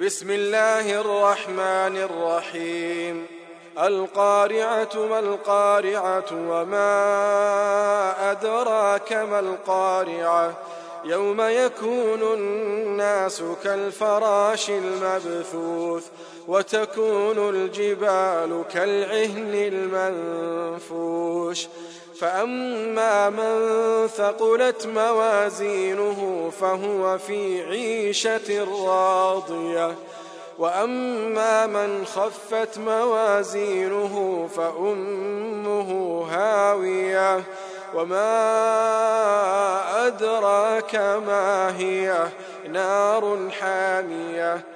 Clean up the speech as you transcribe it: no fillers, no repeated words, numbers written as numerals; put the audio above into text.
بسم الله الرحمن الرحيم. القارعة ما القارعة وما أدراك ما القارعة يوم يكون الناس كالفراش المبثوث وتكون الجبال كالعهن المنفوش فأما من ثقلت موازينه فهو في عيشة راضية وأما من خفت موازينه فأمه هاوية وما أدراك ما هي نار حامية.